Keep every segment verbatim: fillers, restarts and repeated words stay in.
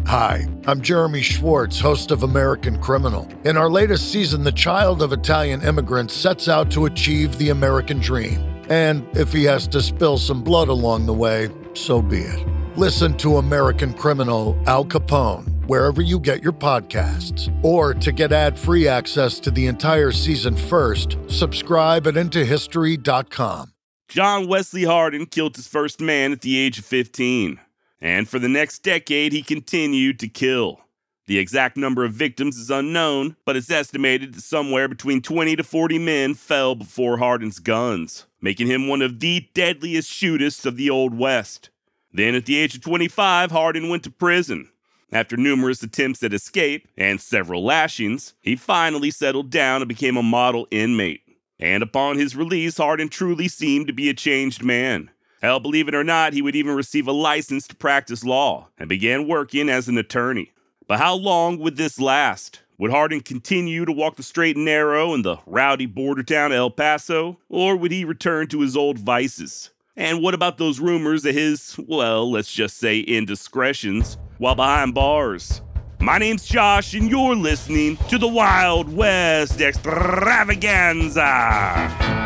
Hi, I'm Jeremy Schwartz, host of American Criminal. In our latest season, the child of Italian immigrants sets out to achieve the American dream. And if he has to spill some blood along the way, so be it. Listen to American Criminal Al Capone wherever you get your podcasts. Or to get ad-free access to the entire season first, subscribe at into history dot com. John Wesley Hardin killed his first man at the age of fifteen. And for the next decade, he continued to kill. The exact number of victims is unknown, but it's estimated that somewhere between twenty to forty men fell before Hardin's guns, making him one of the deadliest shooters of the Old West. Then at the age of twenty-five, Hardin went to prison. After numerous attempts at escape and several lashings, he finally settled down and became a model inmate. And upon his release, Hardin truly seemed to be a changed man. Hell, believe it or not, he would even receive a license to practice law and began working as an attorney. But how long would this last? Would Hardin continue to walk the straight and narrow in the rowdy border town of El Paso, or would he return to his old vices? And what about those rumors of his, well, let's just say indiscretions while behind bars? My name's Josh, and you're listening to the Wild West Extravaganza.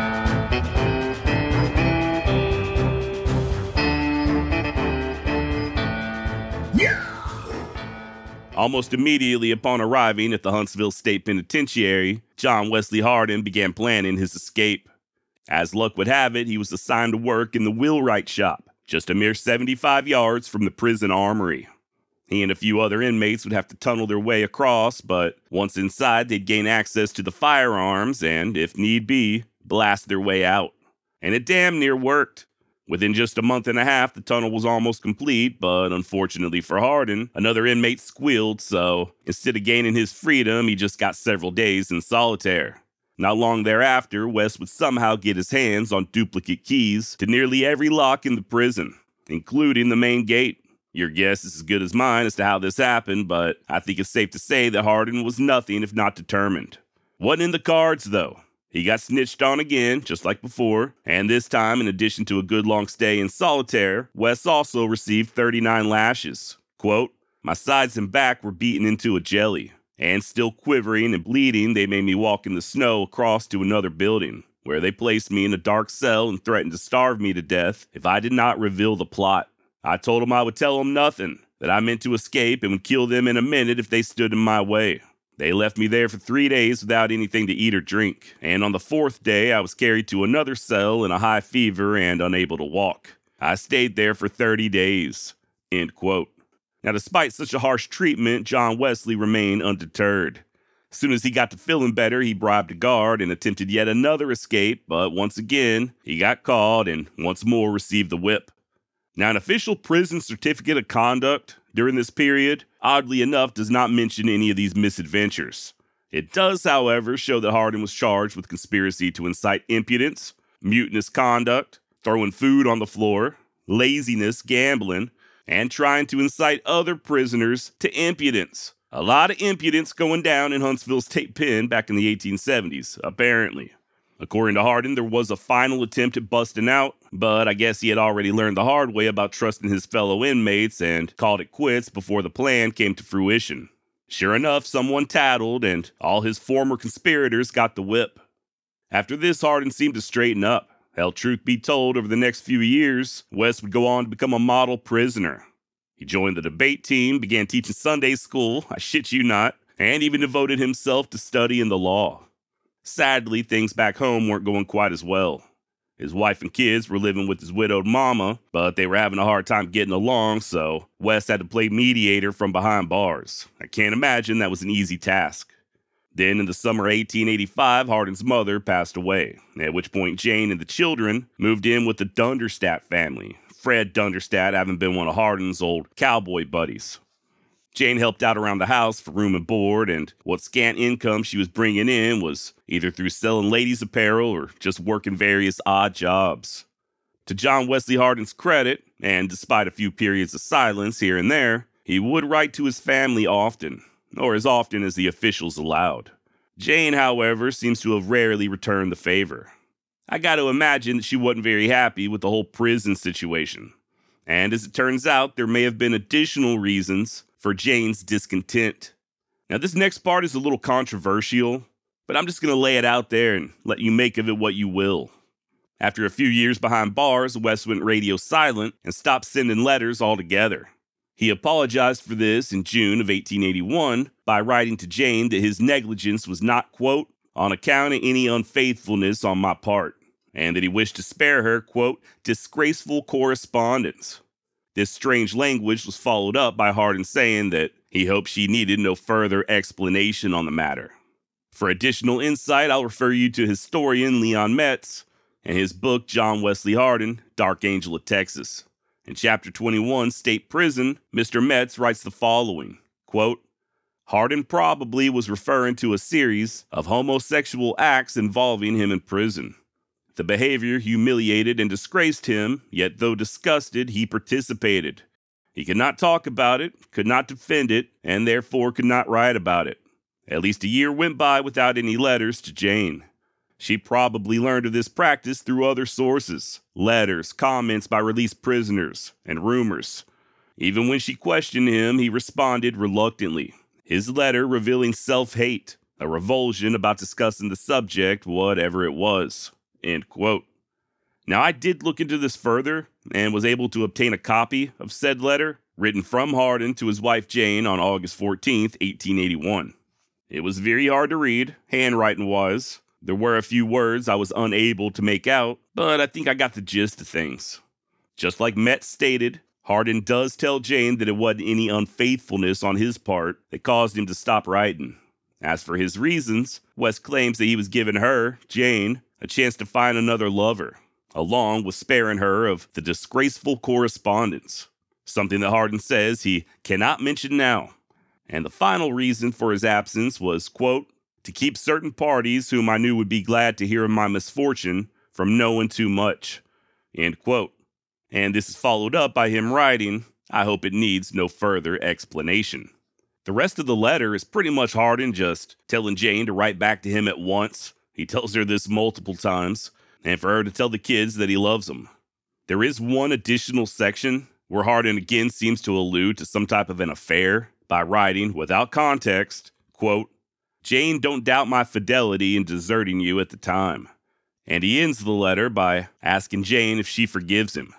Almost immediately upon arriving at the Huntsville State Penitentiary, John Wesley Hardin began planning his escape. As luck would have it, he was assigned to work in the wheelwright shop, just a mere seventy-five yards from the prison armory. He and a few other inmates would have to tunnel their way across, but once inside, they'd gain access to the firearms and, if need be, blast their way out. And it damn near worked. Within just a month and a half, the tunnel was almost complete, but unfortunately for Hardin, another inmate squealed, so instead of gaining his freedom, he just got several days in solitaire. Not long thereafter, Wes would somehow get his hands on duplicate keys to nearly every lock in the prison, including the main gate. Your guess is as good as mine as to how this happened, but I think it's safe to say that Hardin was nothing if not determined. Wasn't in the cards, though. He got snitched on again, just like before, and this time, in addition to a good long stay in solitaire, Wes also received thirty-nine lashes. Quote, "My sides and back were beaten into a jelly, and still quivering and bleeding, they made me walk in the snow across to another building, where they placed me in a dark cell and threatened to starve me to death if I did not reveal the plot. I told them I would tell them nothing, that I meant to escape and would kill them in a minute if they stood in my way. They left me there for three days without anything to eat or drink, and on the fourth day I was carried to another cell in a high fever and unable to walk. I stayed there for thirty days. End quote. Now, despite such a harsh treatment, John Wesley remained undeterred. As soon as he got to feeling better, he bribed a guard and attempted yet another escape, but once again, he got caught and once more received the whip. Now, an official prison certificate of conduct during this period, oddly enough, does not mention any of these misadventures. It does, however, show that Hardin was charged with conspiracy to incite impudence, mutinous conduct, throwing food on the floor, laziness, gambling, and trying to incite other prisoners to impudence. A lot of impudence going down in Huntsville State Pen back in the eighteen seventies, apparently. According to Hardin, there was a final attempt at busting out, but I guess he had already learned the hard way about trusting his fellow inmates and called it quits before the plan came to fruition. Sure enough, someone tattled, and all his former conspirators got the whip. After this, Hardin seemed to straighten up. Hell, truth be told, over the next few years, Wes would go on to become a model prisoner. He joined the debate team, began teaching Sunday school, I shit you not, and even devoted himself to studying the law. Sadly, things back home weren't going quite as well. His wife and kids were living with his widowed mama, but they were having a hard time getting along, so Wes had to play mediator from behind bars. I can't imagine that was an easy task. Then in the summer of eighteen eighty-five, Hardin's mother passed away, at which point Jane and the children moved in with the Dunderstadt family, Fred Dunderstadt having been one of Hardin's old cowboy buddies. Jane helped out around the house for room and board, and what scant income she was bringing in was either through selling ladies' apparel or just working various odd jobs. To John Wesley Hardin's credit, and despite a few periods of silence here and there, he would write to his family often, or as often as the officials allowed. Jane, however, seems to have rarely returned the favor. I got to imagine that she wasn't very happy with the whole prison situation. And as it turns out, there may have been additional reasons for Jane's discontent. Now, this next part is a little controversial, but I'm just going to lay it out there and let you make of it what you will. After a few years behind bars, West went radio silent and stopped sending letters altogether. He apologized for this in June of eighteen eighty-one by writing to Jane that his negligence was not, quote, on account of any unfaithfulness on my part, and that he wished to spare her, quote, disgraceful correspondence. This strange language was followed up by Hardin saying that he hoped she needed no further explanation on the matter. For additional insight, I'll refer you to historian Leon Metz and his book, John Wesley Hardin, Dark Angel of Texas. In chapter twenty-one, State Prison, Mister Metz writes the following, quote, Hardin probably was referring to a series of homosexual acts involving him in prison. The behavior humiliated and disgraced him, yet though disgusted, he participated. He could not talk about it, could not defend it, and therefore could not write about it. At least a year went by without any letters to Jane. She probably learned of this practice through other sources, letters, comments by released prisoners, and rumors. Even when she questioned him, he responded reluctantly. His letter revealing self-hate, a revulsion about discussing the subject, whatever it was. End quote. Now, I did look into this further and was able to obtain a copy of said letter written from Hardin to his wife Jane on August fourteenth, eighteen eighty-one. It was very hard to read, handwriting-wise. There were a few words I was unable to make out, but I think I got the gist of things. Just like Metz stated, Hardin does tell Jane that it wasn't any unfaithfulness on his part that caused him to stop writing. As for his reasons, West claims that he was giving her, Jane, a chance to find another lover, along with sparing her of the disgraceful correspondence, something that Hardin says he cannot mention now. And the final reason for his absence was, quote, to keep certain parties whom I knew would be glad to hear of my misfortune from knowing too much, end quote. And this is followed up by him writing, I hope it needs no further explanation. The rest of the letter is pretty much Hardin just telling Jane to write back to him at once. He tells her this multiple times, and for her to tell the kids that he loves them. There is one additional section where Hardin again seems to allude to some type of an affair by writing, without context, quote, Jane, don't doubt my fidelity in deserting you at the time. And he ends the letter by asking Jane if she forgives him.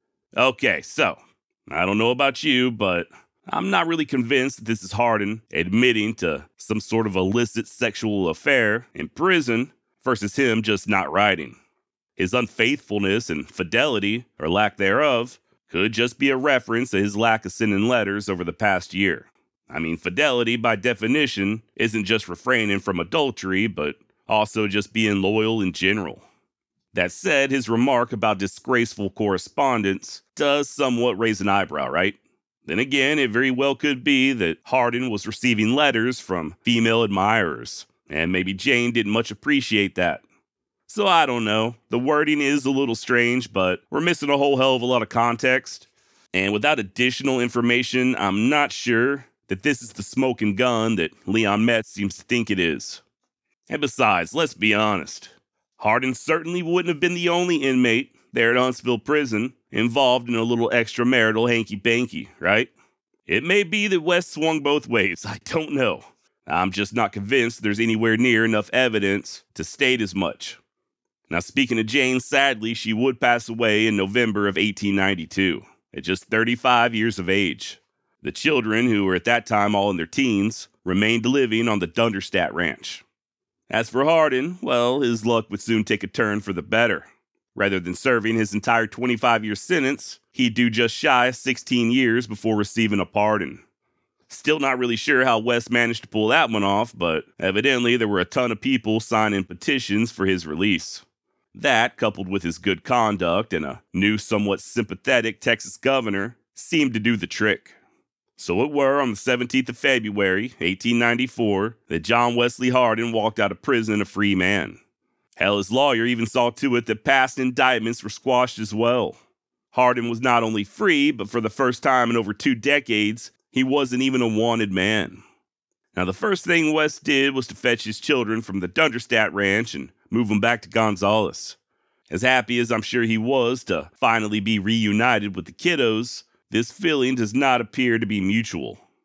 Okay, so, I don't know about you, but I'm not really convinced that this is Hardin admitting to some sort of illicit sexual affair in prison versus him just not writing. His unfaithfulness and fidelity, or lack thereof, could just be a reference to his lack of sending letters over the past year. I mean, fidelity, by definition, isn't just refraining from adultery, but also just being loyal in general. That said, his remark about disgraceful correspondence does somewhat raise an eyebrow, right? Then again, it very well could be that Hardin was receiving letters from female admirers, and maybe Jane didn't much appreciate that. So I don't know. The wording is a little strange, but we're missing a whole hell of a lot of context. And without additional information, I'm not sure that this is the smoking gun that Leon Metz seems to think it is. And besides, let's be honest. Hardin certainly wouldn't have been the only inmate there at Huntsville Prison involved in a little extramarital hanky-panky, right? It may be that West swung both ways, I don't know. I'm just not convinced there's anywhere near enough evidence to state as much. Now, speaking of Jane, sadly, she would pass away in November of eighteen ninety-two, at just thirty-five years of age. The children, who were at that time all in their teens, remained living on the Dunderstadt Ranch. As for Hardin, well, his luck would soon take a turn for the better. Rather than serving his entire twenty-five-year sentence, he'd do just shy of sixteen years before receiving a pardon. Still not really sure how West managed to pull that one off, but evidently there were a ton of people signing petitions for his release. That, coupled with his good conduct and a new, somewhat sympathetic Texas governor, seemed to do the trick. So it were on the seventeenth of February, eighteen ninety-four, that John Wesley Hardin walked out of prison a free man. Hell, his lawyer even saw to it that past indictments were squashed as well. Hardin was not only free, but for the first time in over two decades, he wasn't even a wanted man. Now, the first thing West did was to fetch his children from the Dunderstadt Ranch and move them back to Gonzales. As happy as I'm sure he was to finally be reunited with the kiddos, this feeling does not appear to be mutual.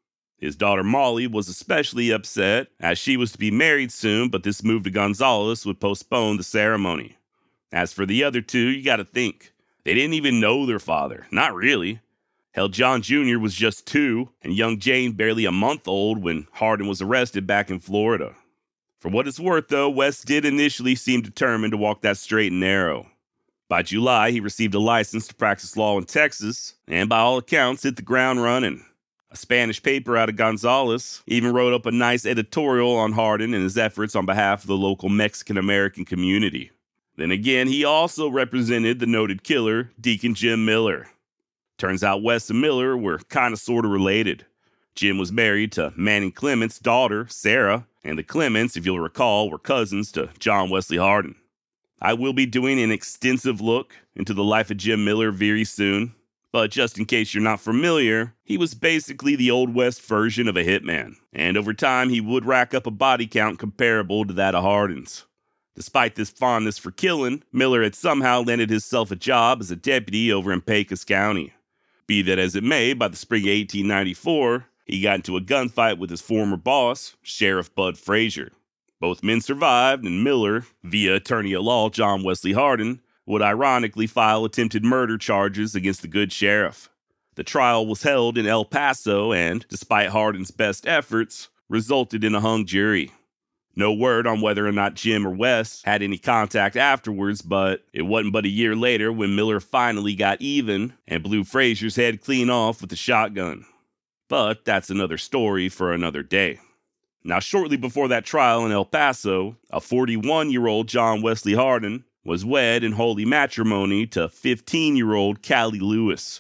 His daughter Molly was especially upset, as she was to be married soon, but this move to Gonzales would postpone the ceremony. As for the other two, you gotta think. They didn't even know their father. Not really. Hell, John Junior was just two, and young Jane barely a month old when Hardin was arrested back in Florida. For what it's worth, though, West did initially seem determined to walk that straight and narrow. By July, he received a license to practice law in Texas, and by all accounts, hit the ground running. A Spanish paper out of Gonzales even wrote up a nice editorial on Hardin and his efforts on behalf of the local Mexican-American community. Then again, he also represented the noted killer, Deacon Jim Miller. Turns out West and Miller were kind of sort of related. Jim was married to Manning Clement's daughter, Sarah, and the Clements, if you'll recall, were cousins to John Wesley Hardin. I will be doing an extensive look into the life of Jim Miller very soon, but just in case you're not familiar, he was basically the Old West version of a hitman, and over time he would rack up a body count comparable to that of Hardin's. Despite this fondness for killing, Miller had somehow landed himself a job as a deputy over in Pecos County. Be that as it may, by the spring of eighteen ninety-four, he got into a gunfight with his former boss, Sheriff Bud Frazier. Both men survived, and Miller, via attorney at law John Wesley Hardin, would ironically file attempted murder charges against the good sheriff. The trial was held in El Paso and, despite Hardin's best efforts, resulted in a hung jury. No word on whether or not Jim or Wes had any contact afterwards, but it wasn't but a year later when Miller finally got even and blew Frazier's head clean off with a shotgun. But that's another story for another day. Now, shortly before that trial in El Paso, a forty-one-year-old John Wesley Hardin was wed in holy matrimony to fifteen-year-old Callie Lewis.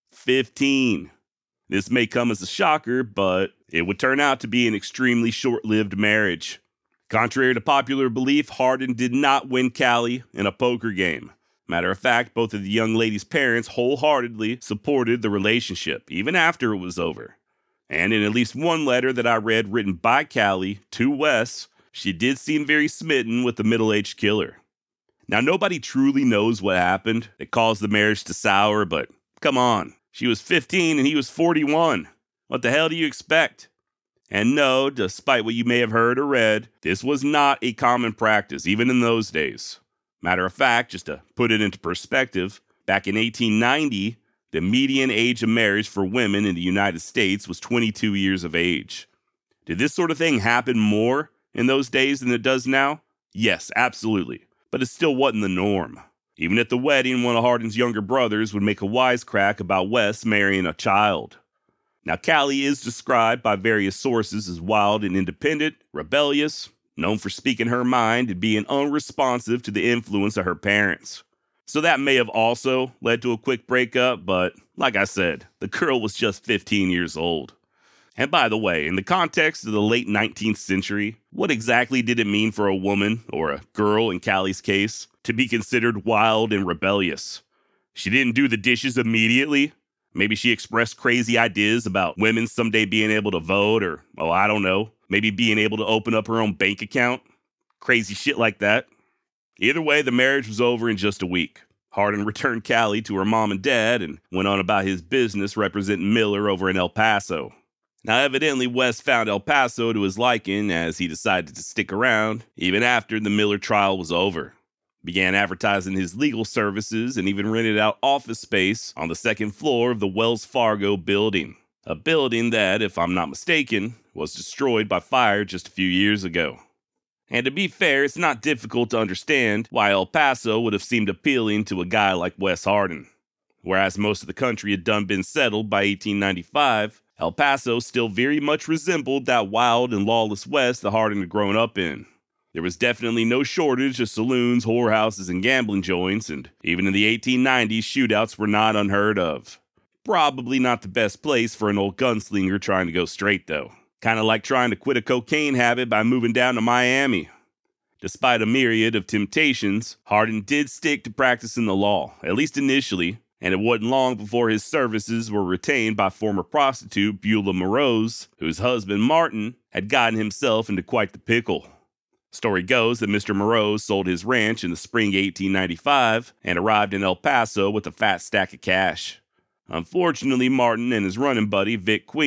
fifteen. This may come as a shocker, but it would turn out to be an extremely short-lived marriage. Contrary to popular belief, Hardin did not win Callie in a poker game. Matter of fact, both of the young lady's parents wholeheartedly supported the relationship, even after it was over. And in at least one letter that I read written by Callie to Wes, she did seem very smitten with the middle-aged killer. Now, nobody truly knows what happened that caused the marriage to sour, but come on, she was fifteen and he was forty-one. What the hell do you expect? And no, despite what you may have heard or read, this was not a common practice, even in those days. Matter of fact, just to put it into perspective, back in eighteen ninety, the median age of marriage for women in the United States was twenty-two years of age. Did this sort of thing happen more in those days than it does now? Yes, absolutely. But it still wasn't the norm. Even at the wedding, one of Hardin's younger brothers would make a wisecrack about Wes marrying a child. Now, Callie is described by various sources as wild and independent, rebellious, known for speaking her mind and being unresponsive to the influence of her parents. So that may have also led to a quick breakup, but like I said, the girl was just fifteen years old. And by the way, in the context of the late nineteenth century, what exactly did it mean for a woman, or a girl in Callie's case, to be considered wild and rebellious? She didn't do the dishes immediately. Maybe she expressed crazy ideas about women someday being able to vote, or, oh, I don't know, maybe being able to open up her own bank account. Crazy shit like that. Either way, the marriage was over in just a week. Hardin returned Callie to her mom and dad and went on about his business representing Miller over in El Paso. Now, evidently, Wes found El Paso to his liking as he decided to stick around even after the Miller trial was over. Began advertising his legal services and even rented out office space on the second floor of the Wells Fargo building. A building that, if I'm not mistaken, was destroyed by fire just a few years ago. And to be fair, it's not difficult to understand why El Paso would have seemed appealing to a guy like Wes Hardin. Whereas most of the country had done been settled by eighteen ninety-five, El Paso still very much resembled that wild and lawless West that Hardin had grown up in. There was definitely no shortage of saloons, whorehouses, and gambling joints, and even in the eighteen nineties, shootouts were not unheard of. Probably not the best place for an old gunslinger trying to go straight, though. Kind of like trying to quit a cocaine habit by moving down to Miami. Despite a myriad of temptations, Hardin did stick to practicing the law, at least initially, and it wasn't long before his services were retained by former prostitute Beulah Morose, whose husband, Martin, had gotten himself into quite the pickle. Story goes that Mister Morose sold his ranch in the spring of eighteen ninety-five and arrived in El Paso with a fat stack of cash. Unfortunately, Martin and his running buddy, Vic Queen,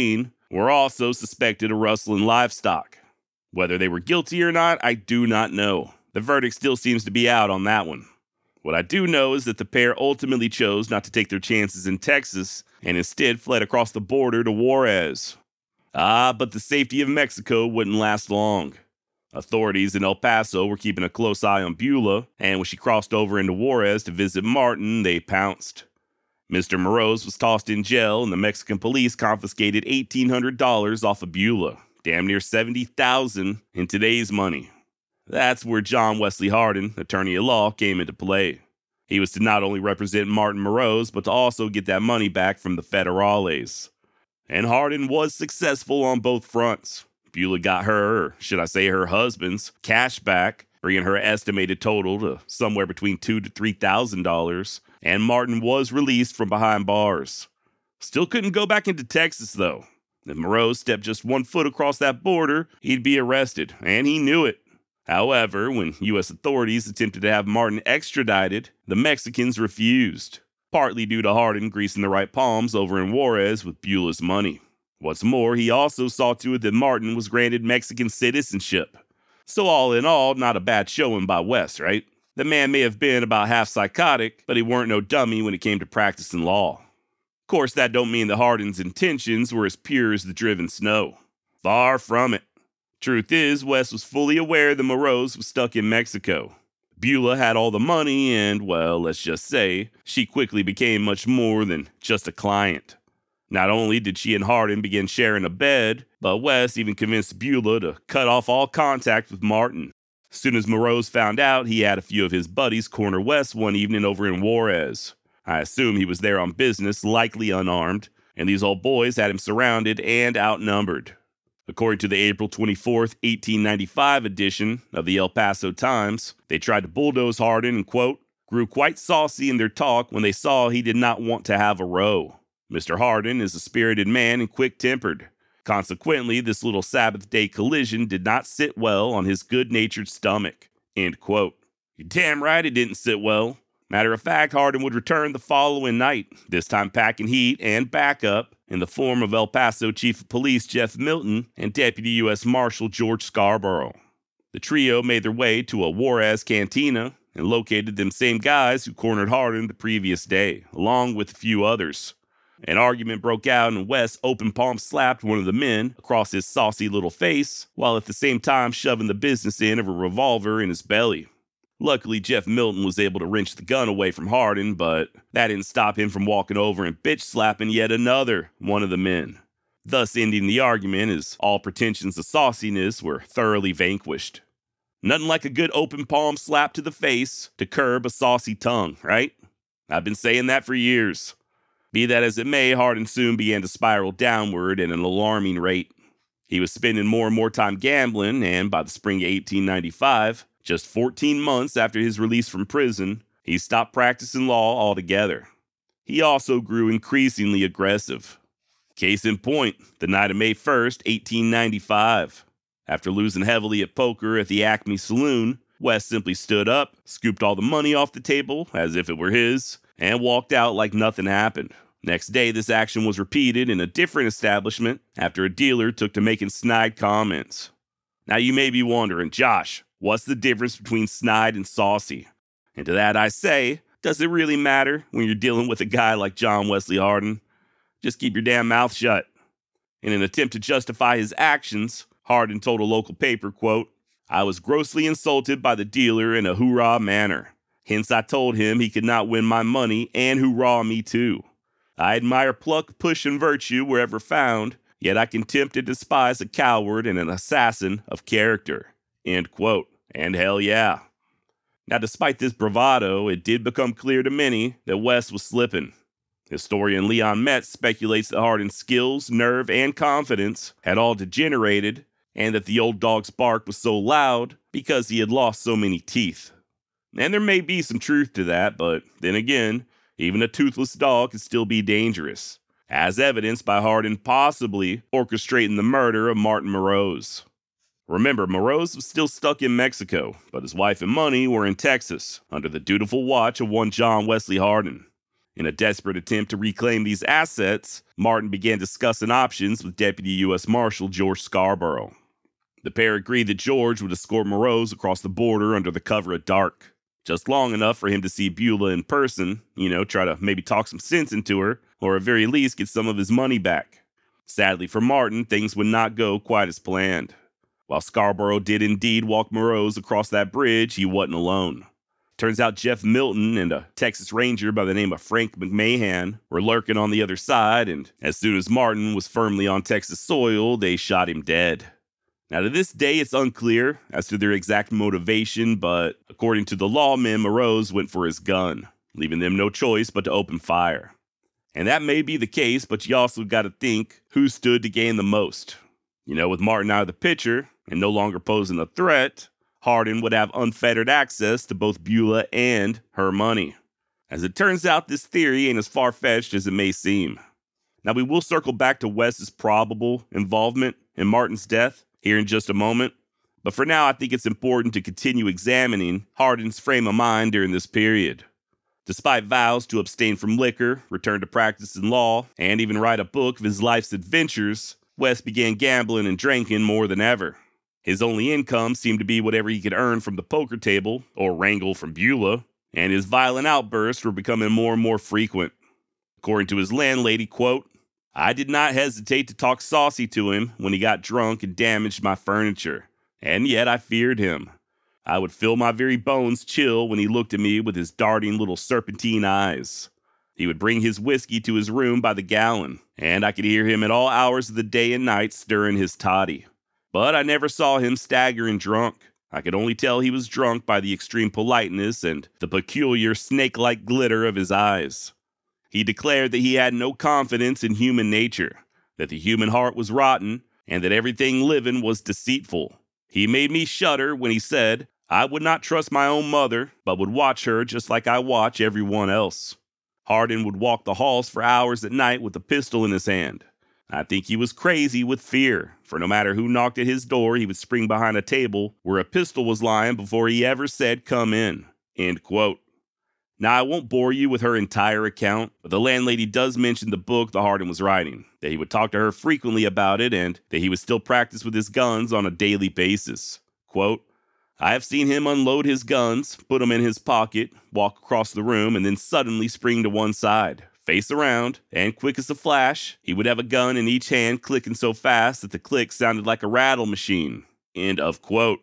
were also suspected of rustling livestock. Whether they were guilty or not, I do not know. The verdict still seems to be out on that one. What I do know is that the pair ultimately chose not to take their chances in Texas and instead fled across the border to Juarez. Ah, but the safety of Mexico wouldn't last long. Authorities in El Paso were keeping a close eye on Beulah, and when she crossed over into Juarez to visit Martin, they pounced. Mister Moroz was tossed in jail, and the Mexican police confiscated eighteen hundred dollars off of Beulah, damn near seventy thousand dollars in today's money. That's where John Wesley Hardin, attorney at law, came into play. He was to not only represent Martin Moroz, but to also get that money back from the federales. And Hardin was successful on both fronts. Beulah got her, or should I say her husband's, cash back, bringing her estimated total to somewhere between two thousand to three thousand dollars, and Martin was released from behind bars. Still couldn't go back into Texas, though. If Moroz stepped just one foot across that border, he'd be arrested, and he knew it. However, when U S authorities attempted to have Martin extradited, the Mexicans refused, partly due to Hardin greasing the right palms over in Juarez with Beulah's money. What's more, he also saw to it that Martin was granted Mexican citizenship. So all in all, not a bad showing by Wes, right? The man may have been about half psychotic, but he weren't no dummy when it came to practicing law. Of course, that don't mean that Hardin's intentions were as pure as the driven snow. Far from it. Truth is, Wes was fully aware that Moroz was stuck in Mexico. Beulah had all the money and, well, let's just say, she quickly became much more than just a client. Not only did she and Hardin begin sharing a bed, but Wes even convinced Beulah to cut off all contact with Martin. As soon as Moroz found out, he had a few of his buddies corner Wes one evening over in Juarez. I assume he was there on business, likely unarmed, and these old boys had him surrounded and outnumbered. According to the April twenty-fourth, eighteen ninety-five edition of the El Paso Times, they tried to bulldoze Hardin and, quote, grew quite saucy in their talk when they saw he did not want to have a row. Mister Hardin is a spirited man and quick-tempered. Consequently, this little Sabbath day collision did not sit well on his good-natured stomach, end quote. You're damn right it didn't sit well. Matter of fact, Hardin would return the following night, this time packing heat and backup in the form of El Paso Chief of Police Jeff Milton and Deputy U S Marshal George Scarborough. The trio made their way to a Juarez cantina and located them same guys who cornered Hardin the previous day, along with a few others. An argument broke out and Wes open palm slapped one of the men across his saucy little face, while at the same time shoving the business end of a revolver in his belly. Luckily, Jeff Milton was able to wrench the gun away from Hardin, but that didn't stop him from walking over and bitch-slapping yet another one of the men, thus ending the argument as all pretensions of sauciness were thoroughly vanquished. Nothing like a good open palm slap to the face to curb a saucy tongue, right? I've been saying that for years. Be that as it may, Hardin soon began to spiral downward at an alarming rate. He was spending more and more time gambling, and by the spring of eighteen ninety-five, just fourteen months after his release from prison, he stopped practicing law altogether. He also grew increasingly aggressive. Case in point, the night of May first, eighteen ninety-five. After losing heavily at poker at the Acme Saloon, Wes simply stood up, scooped all the money off the table as if it were his, and walked out like nothing happened. Next day, this action was repeated in a different establishment after a dealer took to making snide comments. Now you may be wondering, Josh, what's the difference between snide and saucy? And to that I say, does it really matter when you're dealing with a guy like John Wesley Hardin? Just keep your damn mouth shut. In an attempt to justify his actions, Hardin told a local paper, quote, I was grossly insulted by the dealer in a hoorah manner. Hence I told him he could not win my money and hoorah me too. I admire pluck, push, and virtue wherever found, yet I contempt and despise a coward and an assassin of character. End quote. And hell yeah. Now, despite this bravado, it did become clear to many that Wes was slipping. Historian Leon Metz speculates that Hardin's skills, nerve, and confidence had all degenerated, and that the old dog's bark was so loud because he had lost so many teeth. And there may be some truth to that, but then again, even a toothless dog can still be dangerous, as evidenced by Hardin possibly orchestrating the murder of Martin Moroz. Remember, Moroz was still stuck in Mexico, but his wife and money were in Texas, under the dutiful watch of one John Wesley Hardin. In a desperate attempt to reclaim these assets, Martin began discussing options with Deputy U S Marshal George Scarborough. The pair agreed that George would escort Moroz across the border under the cover of dark, just long enough for him to see Beulah in person, you know, try to maybe talk some sense into her, or at very least get some of his money back. Sadly for Martin, things would not go quite as planned. While Scarborough did indeed walk Moroz across that bridge, he wasn't alone. Turns out Jeff Milton and a Texas Ranger by the name of Frank McMahon were lurking on the other side, and as soon as Martin was firmly on Texas soil, they shot him dead. Now, to this day, it's unclear as to their exact motivation, but according to the lawmen, Moroz went for his gun, leaving them no choice but to open fire. And that may be the case, but you also got to think who stood to gain the most. You know, with Martin out of the picture and no longer posing a threat, Hardin would have unfettered access to both Beulah and her money. As it turns out, this theory ain't as far-fetched as it may seem. Now, we will circle back to Wes's probable involvement in Martin's death here in just a moment, but for now, I think it's important to continue examining Hardin's frame of mind during this period. Despite vows to abstain from liquor, return to practice in law, and even write a book of his life's adventures, Wes began gambling and drinking more than ever. His only income seemed to be whatever he could earn from the poker table or wrangle from Beulah, and his violent outbursts were becoming more and more frequent. According to his landlady, quote, "I did not hesitate to talk saucy to him when he got drunk and damaged my furniture, and yet I feared him. I would feel my very bones chill when he looked at me with his darting little serpentine eyes. He would bring his whiskey to his room by the gallon, and I could hear him at all hours of the day and night stirring his toddy. But I never saw him staggering drunk. I could only tell he was drunk by the extreme politeness and the peculiar snake-like glitter of his eyes. He declared that he had no confidence in human nature, that the human heart was rotten, and that everything living was deceitful. He made me shudder when he said, I would not trust my own mother, but would watch her just like I watch everyone else. Hardin would walk the halls for hours at night with a pistol in his hand. I think he was crazy with fear, for no matter who knocked at his door, he would spring behind a table where a pistol was lying before he ever said, come in." End quote. Now, I won't bore you with her entire account, but the landlady does mention the book that Hardin was writing, that he would talk to her frequently about it, and that he would still practice with his guns on a daily basis. Quote, "I have seen him unload his guns, put them in his pocket, walk across the room, and then suddenly spring to one side, face around, and quick as a flash, he would have a gun in each hand clicking so fast that the click sounded like a rattle machine." End of quote.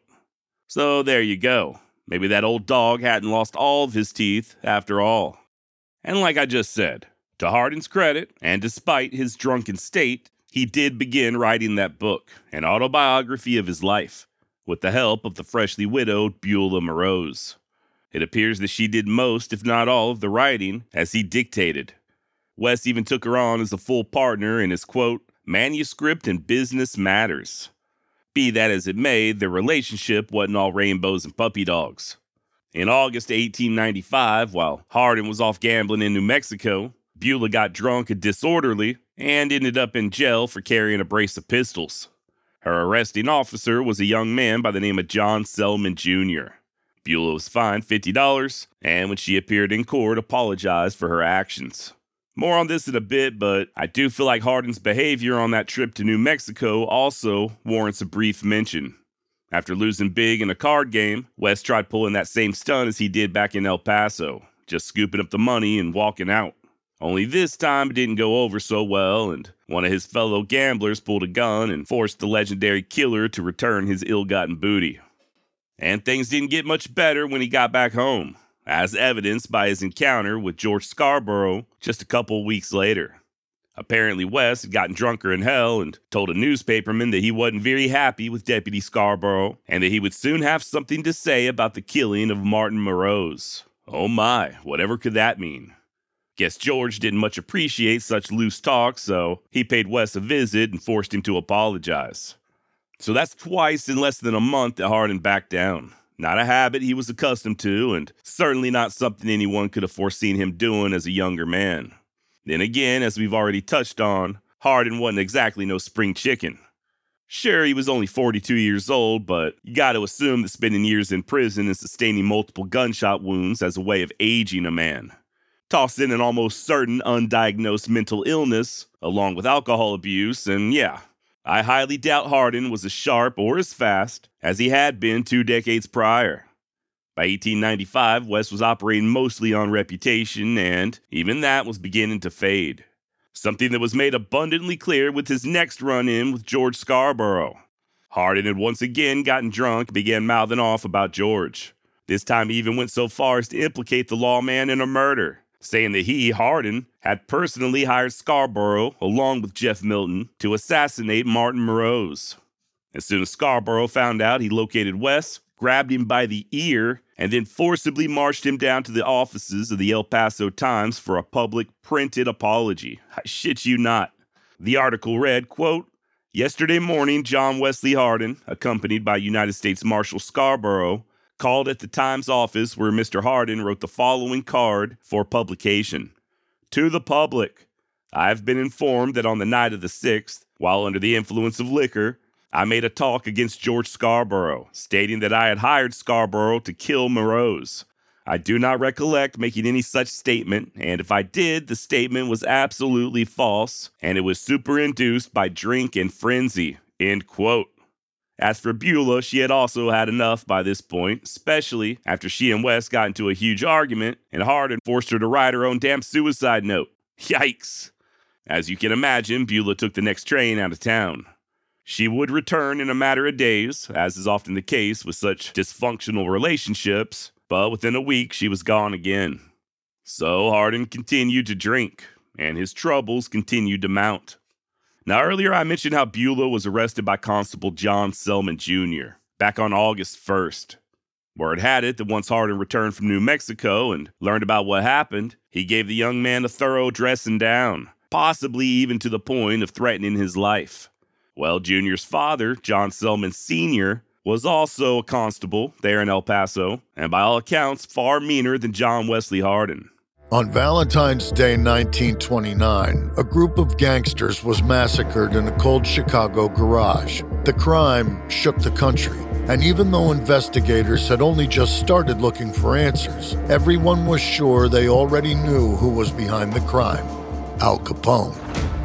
So there you go. Maybe that old dog hadn't lost all of his teeth after all. And like I just said, to Hardin's credit, and despite his drunken state, he did begin writing that book, an autobiography of his life, with the help of the freshly widowed Beulah Moroz. It appears that she did most, if not all, of the writing, as he dictated. Wes even took her on as a full partner in his, quote, "manuscript and business matters." Be that as it may, their relationship wasn't all rainbows and puppy dogs. In August eighteen ninety-five, while Hardin was off gambling in New Mexico, Beulah got drunk and disorderly and ended up in jail for carrying a brace of pistols. Her arresting officer was a young man by the name of John Selman Junior Beulah was fined fifty dollars, and when she appeared in court, apologized for her actions. More on this in a bit, but I do feel like Hardin's behavior on that trip to New Mexico also warrants a brief mention. After losing big in a card game, Wes tried pulling that same stunt as he did back in El Paso, just scooping up the money and walking out. Only this time it didn't go over so well, and one of his fellow gamblers pulled a gun and forced the legendary killer to return his ill-gotten booty. And things didn't get much better when he got back home, as evidenced by his encounter with George Scarborough just a couple weeks later. Apparently, Wes had gotten drunker than hell and told a newspaperman that he wasn't very happy with Deputy Scarborough and that he would soon have something to say about the killing of Martin Moroz. Oh my, whatever could that mean? Guess George didn't much appreciate such loose talk, so he paid Wes a visit and forced him to apologize. So that's twice in less than a month that Hardin backed down. Not a habit he was accustomed to, and certainly not something anyone could have foreseen him doing as a younger man. Then again, as we've already touched on, Hardin wasn't exactly no spring chicken. Sure, he was only forty-two years old, but you got to assume that spending years in prison and sustaining multiple gunshot wounds has a way of aging a man. Toss in an almost certain undiagnosed mental illness, along with alcohol abuse, and yeah, I highly doubt Hardin was as sharp or as fast as he had been two decades prior. By eighteen ninety-five, West was operating mostly on reputation, and even that was beginning to fade. Something that was made abundantly clear with his next run-in with George Scarborough. Hardin had once again gotten drunk and began mouthing off about George. This time he even went so far as to implicate the lawman in a murder, saying that he, Hardin, had personally hired Scarborough, along with Jeff Milton, to assassinate Martin Moroz. As soon as Scarborough found out, he located West, grabbed him by the ear, and then forcibly marched him down to the offices of the El Paso Times for a public printed apology. I shit you not. The article read, quote, "Yesterday morning, John Wesley Hardin, accompanied by United States Marshal Scarborough, called at the Times office where Mister Hardin wrote the following card for publication. To the public, I have been informed that on the night of the sixth, while under the influence of liquor, I made a talk against George Scarborough, stating that I had hired Scarborough to kill Moroz. I do not recollect making any such statement, and if I did, the statement was absolutely false, and it was superinduced by drink and frenzy." End quote. As for Beulah, she had also had enough by this point, especially after she and West got into a huge argument, and Hardin forced her to write her own damn suicide note. Yikes! As you can imagine, Beulah took the next train out of town. She would return in a matter of days, as is often the case with such dysfunctional relationships, but within a week she was gone again. So Hardin continued to drink, and his troubles continued to mount. Now earlier I mentioned how Beulah was arrested by Constable John Selman Junior back on August first. Word had it that once Hardin returned from New Mexico and learned about what happened, he gave the young man a thorough dressing down, possibly even to the point of threatening his life. Well, Junior's father, John Selman Senior, was also a constable there in El Paso, and by all accounts, far meaner than John Wesley Hardin. On Valentine's Day nineteen twenty-nine, a group of gangsters was massacred in a cold Chicago garage. The crime shook the country, and even though investigators had only just started looking for answers, everyone was sure they already knew who was behind the crime: Al Capone.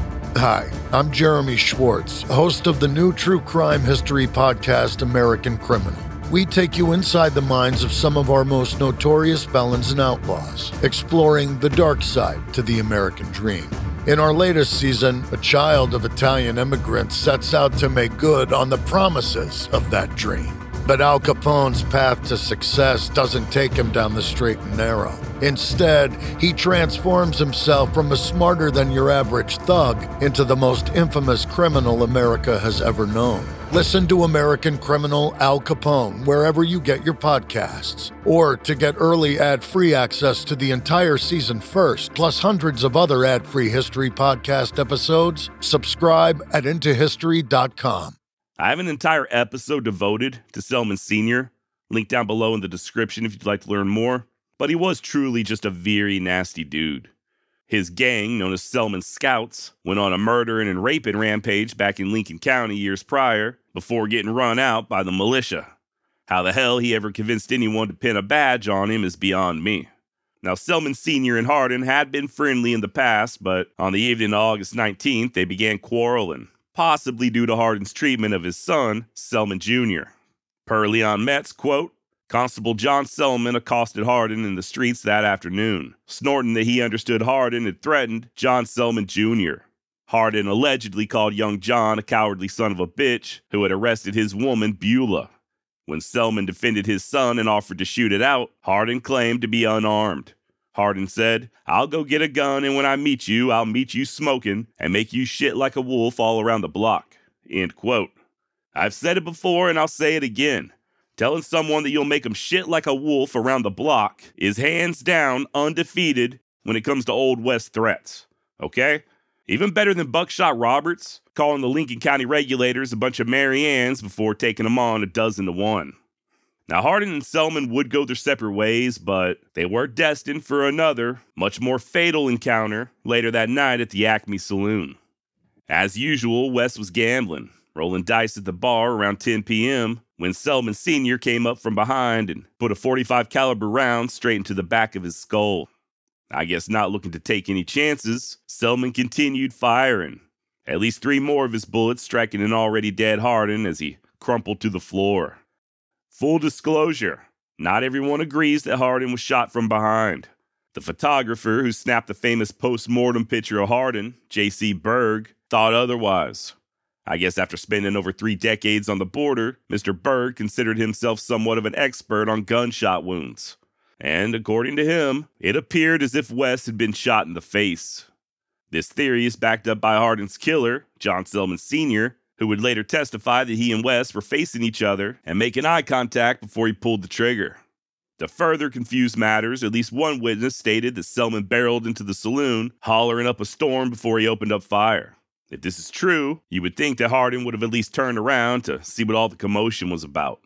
Hi, I'm Jeremy Schwartz, host of the new true crime history podcast, American Criminal. We take you inside the minds of some of our most notorious felons and outlaws, exploring the dark side to the American dream. In our latest season, a child of Italian immigrants sets out to make good on the promises of that dream. But Al Capone's path to success doesn't take him down the straight and narrow. Instead, he transforms himself from a smarter-than-your-average thug into the most infamous criminal America has ever known. Listen to American Criminal Al Capone wherever you get your podcasts. Or to get early ad-free access to the entire season first, plus hundreds of other ad-free history podcast episodes, subscribe at into history dot com. I have an entire episode devoted to Selman Senior, linked down below in the description if you'd like to learn more, but he was truly just a very nasty dude. His gang, known as Selman Scouts, went on a murdering and raping rampage back in Lincoln County years prior, before getting run out by the militia. How the hell he ever convinced anyone to pin a badge on him is beyond me. Now, Selman Senior and Hardin had been friendly in the past, but on the evening of August nineteenth, they began quarreling, possibly due to Hardin's treatment of his son, Selman Junior Per Leon Metz, quote, Constable John Selman accosted Hardin in the streets that afternoon, snorting that he understood Hardin had threatened John Selman Junior Hardin allegedly called young John a cowardly son of a bitch who had arrested his woman, Beulah. When Selman defended his son and offered to shoot it out, Hardin claimed to be unarmed. Hardin said, I'll go get a gun, and when I meet you, I'll meet you smoking and make you shit like a wolf all around the block. End quote. I've said it before and I'll say it again. Telling someone that you'll make them shit like a wolf around the block is hands down undefeated when it comes to Old West threats. Okay? Even better than Buckshot Roberts calling the Lincoln County regulators a bunch of Mary Anns before taking them on a dozen to one. Now, Hardin and Selman would go their separate ways, but they were destined for another, much more fatal encounter later that night at the Acme Saloon. As usual, West was gambling, rolling dice at the bar around ten p.m. when Selman Senior came up from behind and put a forty-five caliber round straight into the back of his skull. I guess not looking to take any chances, Selman continued firing. At least three more of his bullets striking an already dead Hardin as he crumpled to the floor. Full disclosure, not everyone agrees that Hardin was shot from behind. The photographer who snapped the famous post-mortem picture of Hardin, J C Berg, thought otherwise. I guess after spending over three decades on the border, Mister Berg considered himself somewhat of an expert on gunshot wounds. And according to him, it appeared as if West had been shot in the face. This theory is backed up by Hardin's killer, John Selman Senior, who would later testify that he and West were facing each other and making eye contact before he pulled the trigger. To further confuse matters, at least one witness stated that Selman barreled into the saloon, hollering up a storm before he opened up fire. If this is true, you would think that Hardin would have at least turned around to see what all the commotion was about.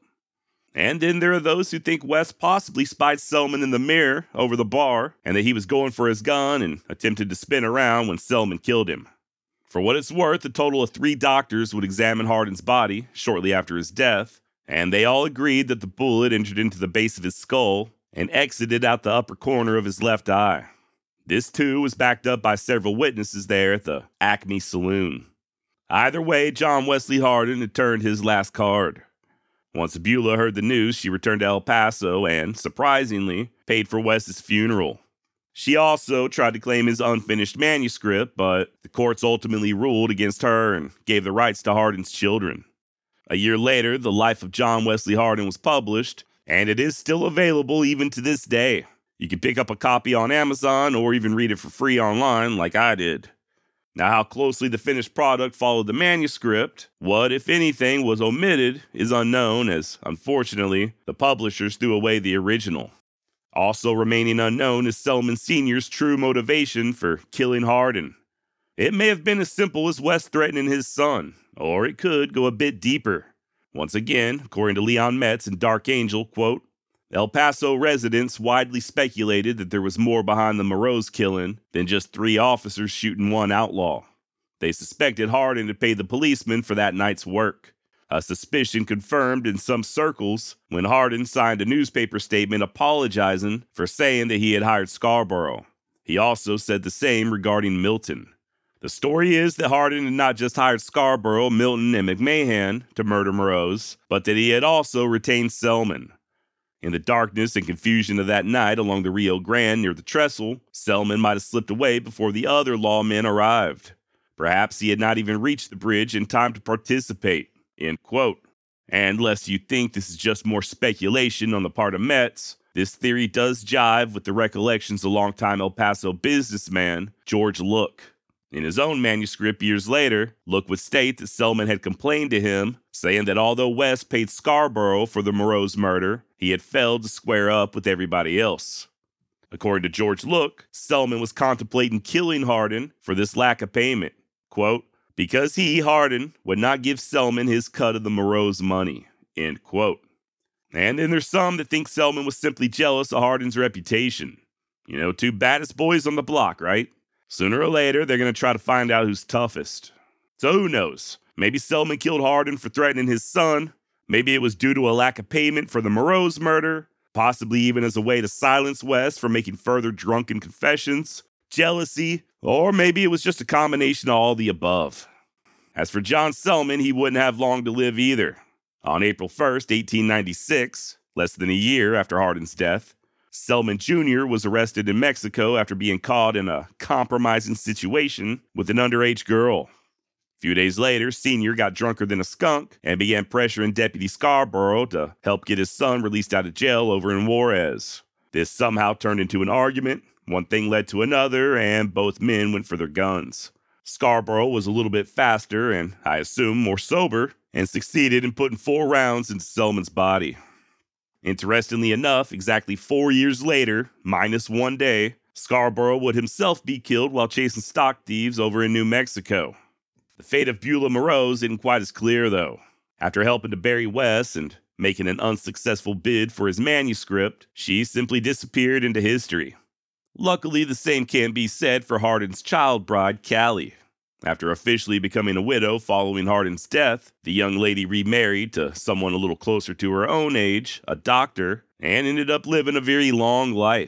And then there are those who think West possibly spied Selman in the mirror over the bar and that he was going for his gun and attempted to spin around when Selman killed him. For what it's worth, a total of three doctors would examine Hardin's body shortly after his death, and they all agreed that the bullet entered into the base of his skull and exited out the upper corner of his left eye. This, too, was backed up by several witnesses there at the Acme Saloon. Either way, John Wesley Hardin had turned his last card. Once Beulah heard the news, she returned to El Paso and, surprisingly, paid for Wes's funeral. She also tried to claim his unfinished manuscript, but the courts ultimately ruled against her and gave the rights to Hardin's children. A year later, The Life of John Wesley Hardin was published, and it is still available even to this day. You can pick up a copy on Amazon or even read it for free online like I did. Now, how closely the finished product followed the manuscript, what, if anything, was omitted, is unknown as, unfortunately, the publishers threw away the original. Also remaining unknown is Selman Senior's true motivation for killing Hardin. It may have been as simple as West threatening his son, or it could go a bit deeper. Once again, according to Leon Metz and Dark Angel, quote, El Paso residents widely speculated that there was more behind the Moreau's killing than just three officers shooting one outlaw. They suspected Hardin had paid the policeman for that night's work. A suspicion confirmed in some circles when Hardin signed a newspaper statement apologizing for saying that he had hired Scarborough. He also said the same regarding Milton. The story is that Hardin had not just hired Scarborough, Milton, and McMahon to murder Moreau's, but that he had also retained Selman. In the darkness and confusion of that night along the Rio Grande near the trestle, Selman might have slipped away before the other lawmen arrived. Perhaps he had not even reached the bridge in time to participate. End quote. And lest you think this is just more speculation on the part of Metz, this theory does jive with the recollections of longtime El Paso businessman George Look. In his own manuscript years later, Look would state that Selman had complained to him, saying that although West paid Scarborough for the Moreau's murder, he had failed to square up with everybody else. According to George Look, Selman was contemplating killing Hardin for this lack of payment. Quote, because he, Hardin, would not give Selman his cut of the Moreau's money. End quote. And then there's some that think Selman was simply jealous of Hardin's reputation. You know, two baddest boys on the block, right? Sooner or later, they're going to try to find out who's toughest. So who knows? Maybe Selman killed Hardin for threatening his son. Maybe it was due to a lack of payment for the Moreau's murder. Possibly even as a way to silence West for making further drunken confessions. Jealousy. Or maybe it was just a combination of all the above. As for John Selman, he wouldn't have long to live either. On April first, eighteen ninety-six, less than a year after Hardin's death, Selman Junior was arrested in Mexico after being caught in a compromising situation with an underage girl. A few days later, Senior got drunker than a skunk and began pressuring Deputy Scarborough to help get his son released out of jail over in Juarez. This somehow turned into an argument. One thing led to another, and both men went for their guns. Scarborough was a little bit faster and, I assume, more sober, and succeeded in putting four rounds into Selman's body. Interestingly enough, exactly four years later, minus one day, Scarborough would himself be killed while chasing stock thieves over in New Mexico. The fate of Beulah Moreau isn't quite as clear, though. After helping to bury West and making an unsuccessful bid for his manuscript, she simply disappeared into history. Luckily, the same can be said for Hardin's child bride, Callie. After officially becoming a widow following Hardin's death, the young lady remarried to someone a little closer to her own age, a doctor, and ended up living a very long life.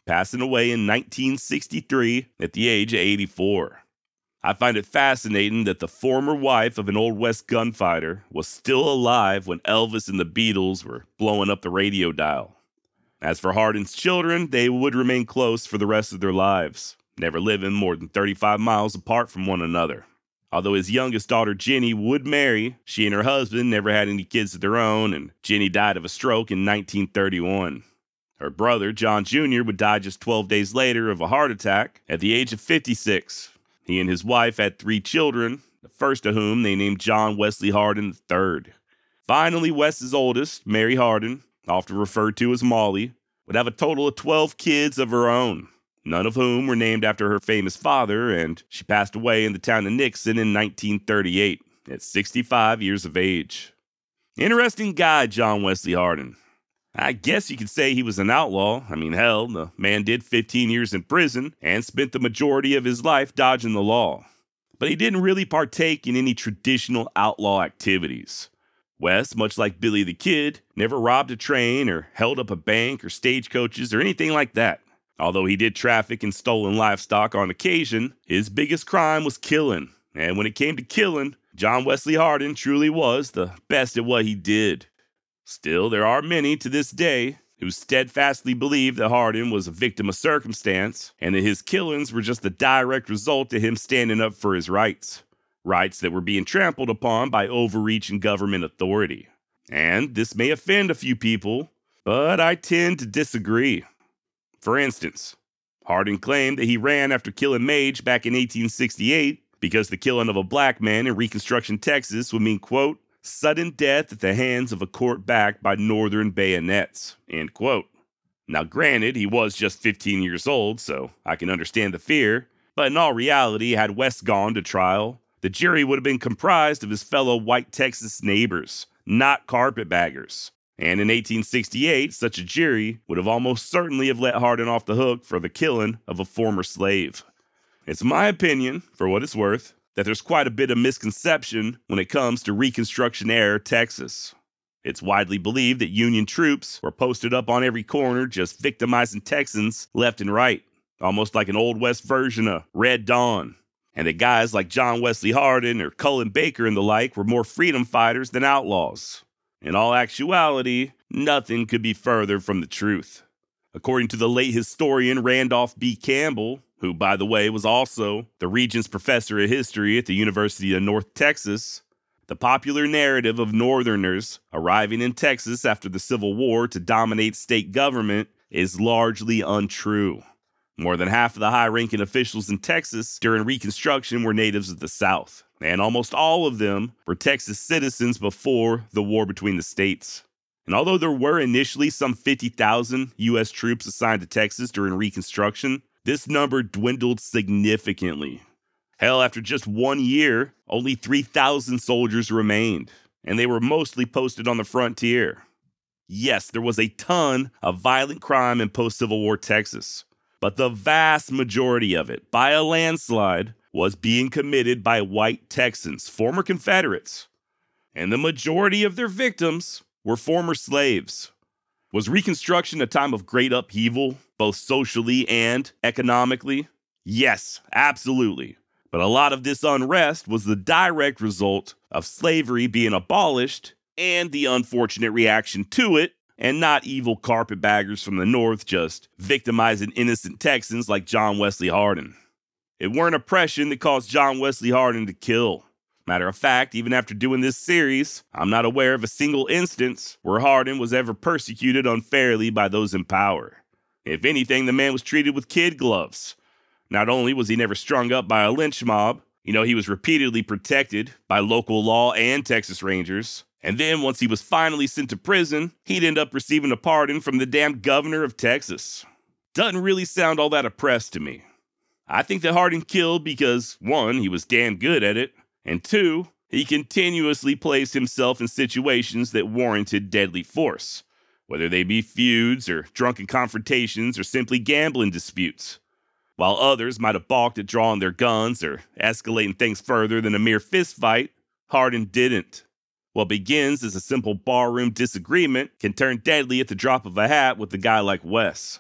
passing away in nineteen sixty-three at the age of eighty-four. I find it fascinating that the former wife of an Old West gunfighter was still alive when Elvis and the Beatles were blowing up the radio dial. As for Hardin's children, they would remain close for the rest of their lives, never living more than thirty-five miles apart from one another. Although his youngest daughter, Jenny, would marry, she and her husband never had any kids of their own, and Jenny died of a stroke in nineteen thirty-one. Her brother, John Junior, would die just twelve days later of a heart attack at the age of fifty-six. He and his wife had three children, the first of whom they named John Wesley Hardin the third. Finally, Wes's oldest, Mary Hardin, often referred to as Molly, would have a total of twelve kids of her own, none of whom were named after her famous father, and she passed away in the town of Nixon in nineteen thirty-eight at sixty-five years of age. Interesting guy, John Wesley Hardin. I guess you could say he was an outlaw. I mean, hell, the man did fifteen years in prison and spent the majority of his life dodging the law. But he didn't really partake in any traditional outlaw activities. Wes, much like Billy the Kid, never robbed a train or held up a bank or stagecoaches or anything like that. Although he did traffic in stolen livestock on occasion, his biggest crime was killing. And when it came to killing, John Wesley Hardin truly was the best at what he did. Still, there are many to this day who steadfastly believe that Hardin was a victim of circumstance and that his killings were just the direct result of him standing up for his rights. Rights that were being trampled upon by overreaching government authority. And this may offend a few people, but I tend to disagree. For instance, Hardin claimed that he ran after killing Mage back in eighteen sixty-eight because the killing of a black man in Reconstruction, Texas would mean, quote, sudden death at the hands of a court backed by Northern bayonets, end quote. Now granted, he was just fifteen years old, so I can understand the fear, but in all reality, had Wes gone to trial, the jury would have been comprised of his fellow white Texas neighbors, not carpetbaggers. And in eighteen sixty-eight, such a jury would have almost certainly have let Hardin off the hook for the killing of a former slave. It's my opinion, for what it's worth, that there's quite a bit of misconception when it comes to Reconstruction-era Texas. It's widely believed that Union troops were posted up on every corner just victimizing Texans left and right, almost like an Old West version of Red Dawn. And that guys like John Wesley Hardin or Cullen Baker and the like were more freedom fighters than outlaws. In all actuality, nothing could be further from the truth. According to the late historian Randolph B. Campbell, who, by the way, was also the Regents Professor of History at the University of North Texas, the popular narrative of Northerners arriving in Texas after the Civil War to dominate state government is largely untrue. More than half of the high-ranking officials in Texas during Reconstruction were natives of the South, and almost all of them were Texas citizens before the war between the states. And although there were initially some fifty thousand U S troops assigned to Texas during Reconstruction, this number dwindled significantly. Hell, after just one year, only three thousand soldiers remained, and they were mostly posted on the frontier. Yes, there was a ton of violent crime in post-Civil War Texas, but the vast majority of it, by a landslide, was being committed by white Texans, former Confederates. And the majority of their victims were former slaves. Was Reconstruction a time of great upheaval, both socially and economically? Yes, absolutely. But a lot of this unrest was the direct result of slavery being abolished and the unfortunate reaction to it, and not evil carpetbaggers from the North just victimizing innocent Texans like John Wesley Hardin. It weren't oppression that caused John Wesley Hardin to kill. Matter of fact, even after doing this series, I'm not aware of a single instance where Hardin was ever persecuted unfairly by those in power. If anything, the man was treated with kid gloves. Not only was he never strung up by a lynch mob, you know, he was repeatedly protected by local law and Texas Rangers. And then once he was finally sent to prison, he'd end up receiving a pardon from the damn governor of Texas. Doesn't really sound all that oppressed to me. I think that Hardin killed because, one, he was damn good at it, and two, he continuously placed himself in situations that warranted deadly force, whether they be feuds or drunken confrontations or simply gambling disputes. While others might have balked at drawing their guns or escalating things further than a mere fistfight, Hardin didn't. What begins as a simple barroom disagreement can turn deadly at the drop of a hat with a guy like Wes.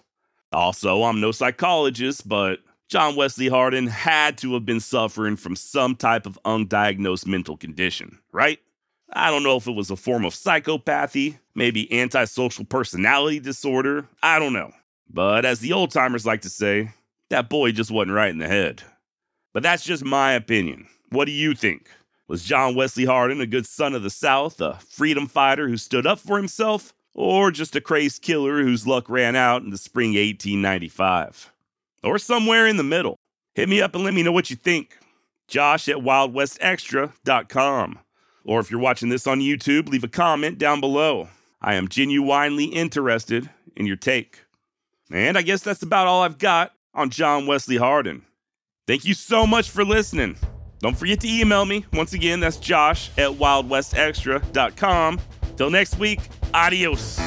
Also, I'm no psychologist, but John Wesley Hardin had to have been suffering from some type of undiagnosed mental condition, right? I don't know if it was a form of psychopathy, maybe antisocial personality disorder, I don't know. But as the old timers like to say, that boy just wasn't right in the head. But that's just my opinion. What do you think? Was John Wesley Hardin a good son of the South, a freedom fighter who stood up for himself, or just a crazed killer whose luck ran out in the spring of eighteen ninety-five? Or somewhere in the middle? Hit me up and let me know what you think. Josh at wild west extra dot com. Or if you're watching this on YouTube, leave a comment down below. I am genuinely interested in your take. And I guess that's about all I've got on John Wesley Hardin. Thank you so much for listening. Don't forget to email me. Once again, that's Josh at wild west extra dot com. Till next week, adios.